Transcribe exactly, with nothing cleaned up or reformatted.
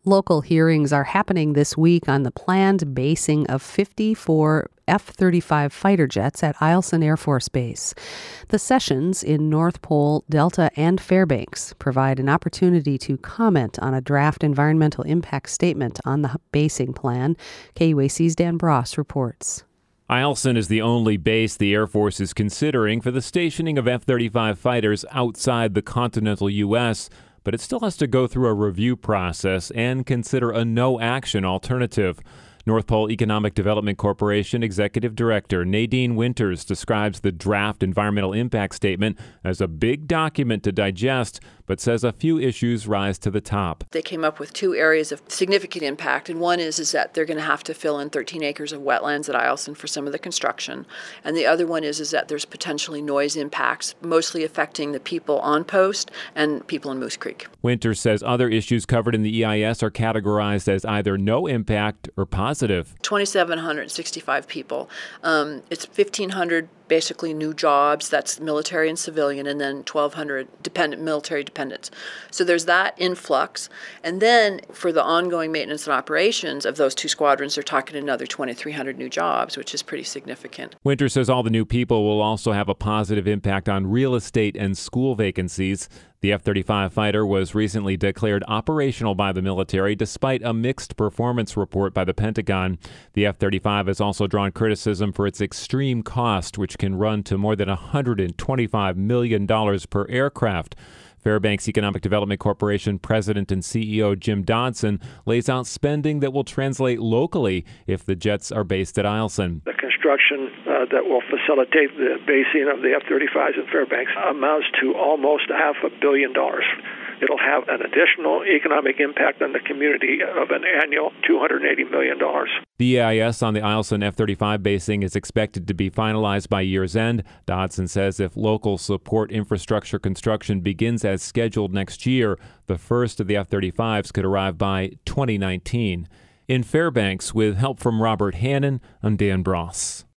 Local hearings are happening this week on the planned basing of fifty-four F thirty-five fighter jets at Eielson Air Force Base. The sessions in North Pole, Delta, and Fairbanks provide an opportunity to comment on a draft environmental impact statement on the basing plan. K U A C's Dan Bross reports. Eielson is the only base the Air Force is considering for the stationing of F thirty-five fighters outside the continental U S, but it still has to go through a review process and consider a no-action alternative. North Pole Economic Development Corporation Executive Director Nadine Winters describes the draft environmental impact statement as a big document to digest, but says a few issues rise to the top. They came up with two areas of significant impact, and one is, is that they're going to have to fill in thirteen acres of wetlands at Eielson for some of the construction, and the other one is, is that there's potentially noise impacts, mostly affecting the people on post and people in Moose Creek. Winters says other issues covered in the E I S are categorized as either no impact or positive. two thousand seven hundred sixty-five people. Um, it's fifteen hundred basically new jobs, that's military and civilian, and then twelve hundred dependent military dependents. So there's that influx. And then for the ongoing maintenance and operations of those two squadrons, they're talking another twenty-three hundred new jobs, which is pretty significant. Winter says all the new people will also have a positive impact on real estate and school vacancies. The F thirty-five fighter was recently declared operational by the military despite a mixed performance report by the Pentagon. The F thirty-five has also drawn criticism for its extreme cost, which can run to more than one hundred twenty-five million dollars per aircraft. Fairbanks Economic Development Corporation President and C E O Jim Dodson lays out spending that will translate locally if the jets are based at Eielson. The construction uh, that will facilitate the basing of the F thirty-fives in Fairbanks amounts to almost half a billion dollars. It'll have an additional economic impact on the community of an annual two hundred eighty million dollars. The E I S on the Eielson F thirty-five basing is expected to be finalized by year's end. Dodson says if local support infrastructure construction begins as scheduled next year, the first of the F thirty-fives could arrive by twenty nineteen. In Fairbanks, with help from Robert Hannon, I'm Dan Bross.